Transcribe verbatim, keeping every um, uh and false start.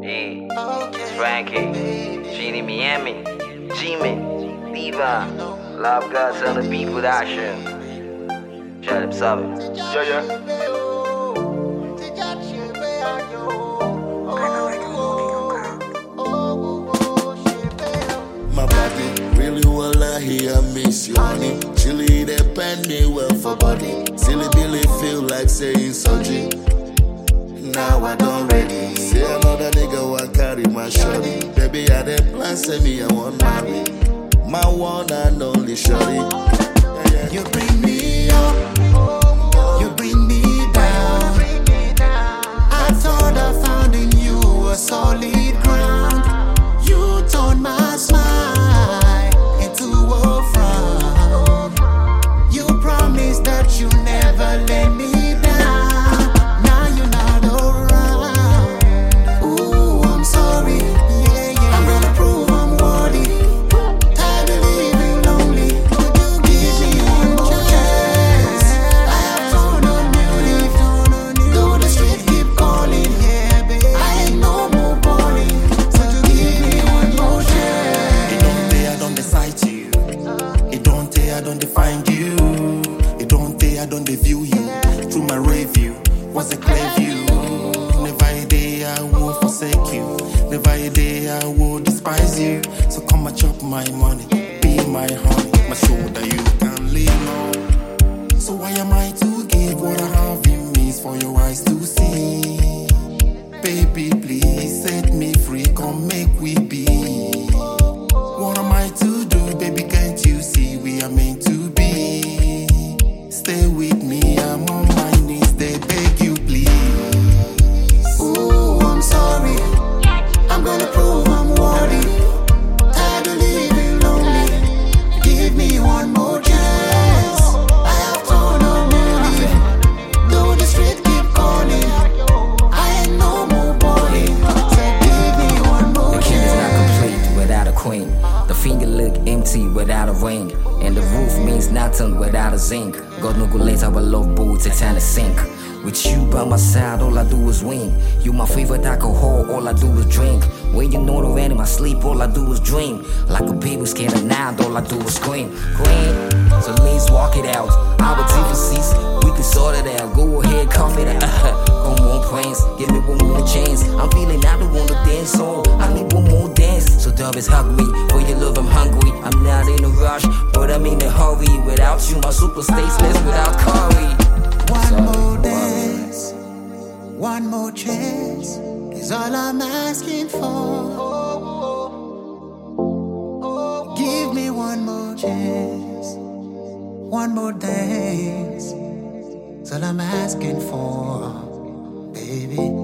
E, Frankie, Genie Miami, G-Man, Levi, Love Guts on the beat with action. Shut up, Sabe. Yeah, yeah. My body really well here, I miss you, honey. Chili, they pen me well for body. Silly Billy feel like saying surgery. Now I don't ready. Say another nigga want carry my shorty. Baby, I dey plan, say me I want marry. My one and only shorty. Yeah, yeah. You bring me up, you bring me down. I thought I found in you a solid ground. You turned my smile into a frown. You promised that you never let me down. Now you're not around. Ooh, I'm sorry. Yeah, yeah. I'm gonna prove I'm worthy. Tired of living lonely. Could you give me one more chance? I have torn a new leaf. Though the streets keep calling, yeah, babe, I ain't no more balling. So to give me one more chance. It don't day I don't decide you. It don't day I don't define you. It don't day I don't view you through my review. Was a clear view. Never a day I will forsake you. Never a day I will despise you. So come and chop my money, be my honey, my shoulder you can lean on. So why am I to give what I have in me is for your eyes to see? Baby, please set me free, come make we be. What am I to do, baby? Can't you see we are meant to be? Stay with me, I'm on my knees, they beg you, please. Ooh, I'm sorry. I'm gonna prove I'm worthy. Tired of living lonely. Give me one more chance. I have torn a new leaf. Though the street keep calling, I ain't no more balling. So give me one more The king is not chance. complete without a queen. The finger look empty without a ring. And the roof means nothing without a zinc. God no good later, but love boots, it's time to sink. With you by my side, all I do is win. You my favorite alcohol, all I do is drink. When you know the rain in my sleep, all I do is dream. Like a baby scared of nine, all I do is scream. Queen, so let's walk it out. Our differences, we can sort it out. Go ahead, cough it out. Come on, Prince, give me one more chance. I'm feeling I don't wanna dance, so I need one more dance. So dub is hungry, for your love I'm hungry. I'm not in a rush, but I'm in a hurry. Without you, my super stays less without curry. One Sorry, more wow. dance, one more chance is all I'm asking for. Give me one more chance, one more dance, is all I'm asking for, baby.